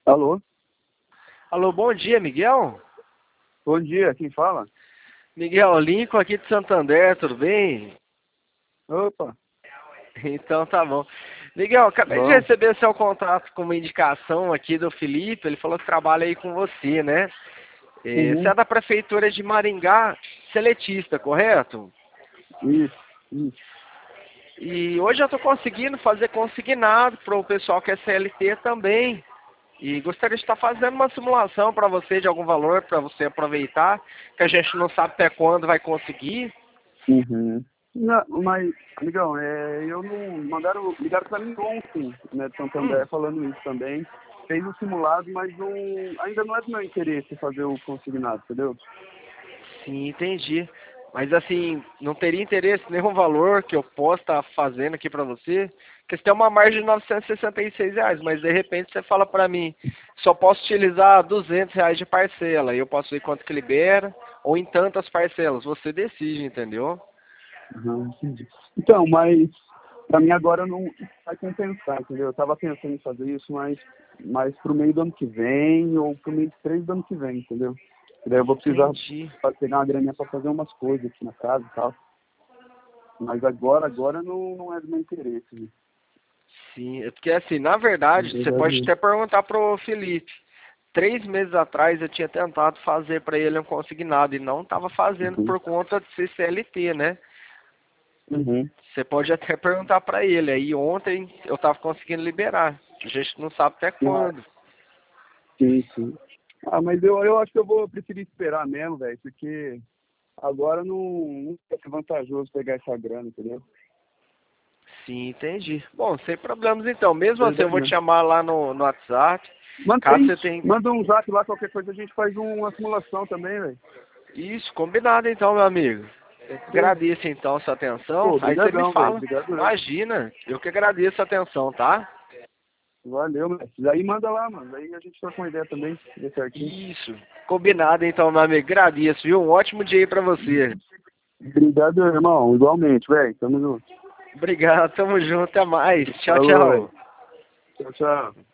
Alô? Alô, bom dia, Miguel? Bom dia, quem fala? Miguel, Lincoln aqui de Santander, tudo bem? Opa, Então tá bom. Miguel, acabei de bom. receber seu contato com uma indicação aqui do Felipe, ele falou que trabalha aí com você, né? Você Uhum, é da Prefeitura de Maringá, seletista, correto? isso, isso. E hoje eu estou conseguindo fazer consignado para o pessoal que é CLT também. E gostaria de estar fazendo uma simulação para você de algum valor, para você aproveitar, que a gente não sabe até quando vai conseguir. Uhum. Não, mas, amigão, eu não. Ligaram pra mim ontem, né, de Hum. Santander, falando isso também. Fez o simulado, mas não, ainda não é do meu interesse fazer o consignado, entendeu? Sim, entendi. Mas assim, não teria interesse em nenhum valor que eu possa estar fazendo aqui para você? Porque você tem uma margem de R$ 966, mas de repente você fala para mim, só posso utilizar R$ 200 de parcela, e eu posso ver quanto que libera, ou em tantas parcelas, você decide, entendeu? Uhum, entendi. Então, mas pra mim agora não vai compensar, entendeu? Eu tava pensando em fazer isso, mas pro meio do ano que vem ou pro meio de 3 do ano que vem, entendeu? E daí eu vou precisar Entendi. pegar uma graninha pra fazer umas coisas aqui na casa e tal. Mas agora não é do meu interesse, né? Sim, é porque assim, na Na verdade, você pode verdade, até perguntar pro Felipe. 3 meses atrás eu tinha tentado fazer para ele um consignado e não estava fazendo uhum, por conta de ser CLT, né? uhum, Você pode até perguntar para ele. Aí ontem eu tava conseguindo liberar. A gente não sabe até ah, quando. sim, sim. Ah, mas eu acho que eu vou preferir esperar mesmo, velho, porque agora não vai ser vantajoso pegar essa grana, entendeu? Sim, entendi. Bom, sem problemas então. Mesmo assim, eu Verdade vou te mesmo. chamar lá no WhatsApp. Manda Caso você isso, tenha manda um zap lá, qualquer coisa a gente faz uma simulação também, velho. isso, combinado então, meu amigo. Pode ser? Agradeço então a sua atenção. Pô, Aí você me brigadão, velho. fala. Obrigado eu. Imagina, eu que agradeço a atenção, tá? Valeu, mestre. Aí manda lá, mano. Aí a gente troca uma ideia também, vê certinho. Isso. Combinado então, meu amigo. Agradeço, viu? Um ótimo dia aí pra você. Obrigado, irmão. Igualmente, velho. Tamo junto. Obrigado, tamo junto, até mais. Tchau, Falou, velho. tchau. Tchau, tchau.